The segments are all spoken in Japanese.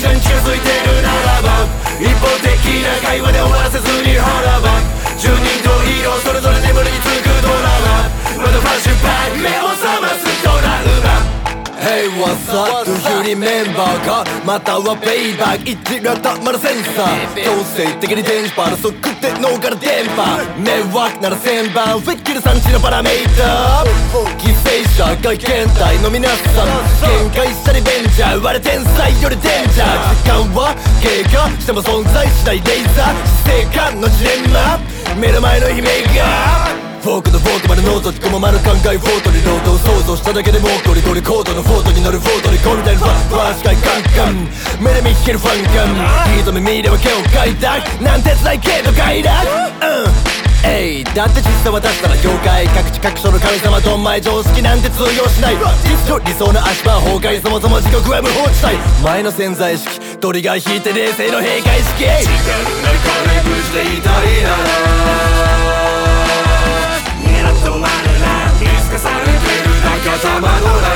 ちらに近づいてるならば一方的な会話で終わらせずにほらば住人とヒーローそれぞれ眠りにつくドラマまだフラッシュバック目を覚ますドラマHey what's up? Do you remember かまたはペイバック一ラタまだセンサー強制的に電波の速で脳から電波迷惑なら1000番フィッキル産地のパラメーター犠牲者外見体の皆さん限界したリベンジャー我天才よりデンジャー時間は経過しても存在しないレーザー死生観のジレンマ目の前の悲鳴がフォークのフォークまでノートに込まる考えフォートにロードを想像しただけでもゴリゴリコードのフォートに乗るフォートにこみたいなファー視界カンカン目で見聞けるファンカン一目見れば毛を描いたなんて辛いけど快楽だって実際渡したら業界各地各所の神様ドンマイ常識なんて通用しない理想の足場崩壊そもそも地獄は無法地帯前の潜在意識トリガー引いて冷静の閉会式時間な金無事でいたいなら止まるな見透かされてる仲間の中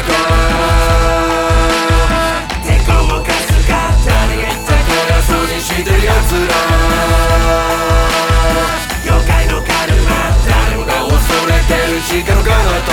抵抗もかすか誰が言ったこれは掃除してるやつら妖怪のカルマ誰もが恐れてる時間の彼方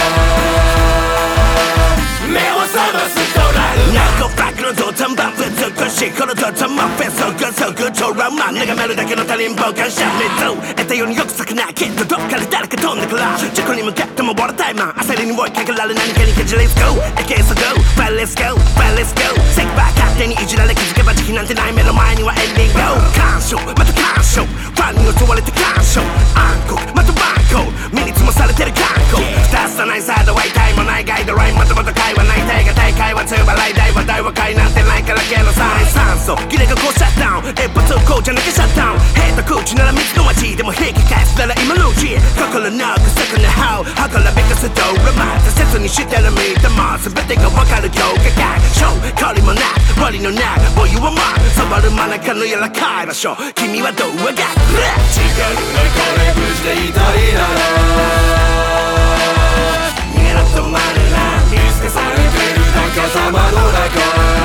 目を覚ますドラルナコバックの土壇場美しいこの土壇場フェスそぐそぐトラマ眺めるだけの他人傍観者目と得たようによく咲くなきっとどっかで誰か飛んでから事故に向かってもボラタイマー焦りに追いかけられ何かにけじれ Let's go against the go but let's go but let's go セクバー勝手にいじられ気づけば時期なんてない目の前にはエンディング干渉また干渉ファンに襲われて干渉暗黒またバンコ目に積まされてる観光二つさないサードは痛いもないガイドラインまたまた会話ない体が大会は通払い代話題は会なんてないからゲロサイン酸素ギレがこうシャッダウン一発こうじゃなきゃシャッダウンヘッドコーチなら水の街でも平気返すなら今のうち心なく咲くなハウはからべかすドラマ大切にしてる見たも全てがわかるよガガショー懲りもなく割のなくお湯はまく触る真中の柔らかい場所君はどうあが違うなこれ無事でいたいなら逃げろ止まるな見透かされてる仲間の中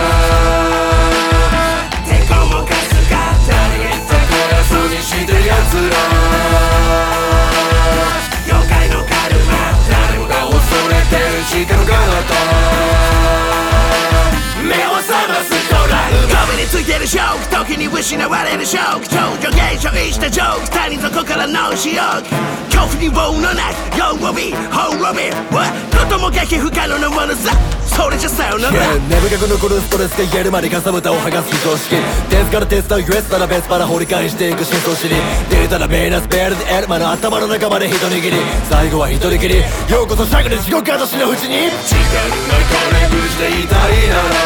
抵抗もかすか誰が言ったこれは掃除してるやつら妖怪のカルマ誰もが恐れてる時間の彼方目を覚ますドラル壁についてるショック時に失われるショック頂上現象したジョーク他人底からの仕置き恐怖に棒のない弱火滅びことも激不可能なものさそれじゃさよなら根深く残るストレスが癒えるまでかさぶたを剥がす常識鉄から鉄と US なら別腹掘り返していく真相知り出たらメイナスベルでエルマの頭の中まで一握り最後は一人きりようこそシャグで地獄私の淵に時間なこれ無事でいたいなら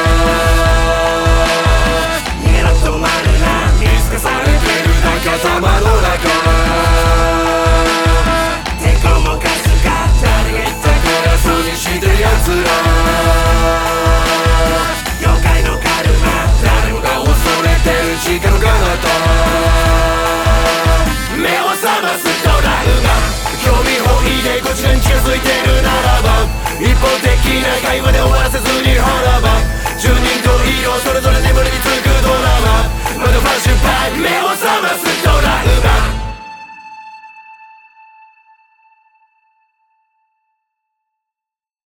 逃げろ止まるな見透かされてる仲間の中抵抗もかすか誰が言ったこれは掃除してるやつら妖怪のカルマ誰もが恐れてる時間の彼方目を覚ますドラルが興味本位でこちらに近づいてるならば一方的な会話で終わらせずにほらば住人とヒーローそれぞれ眠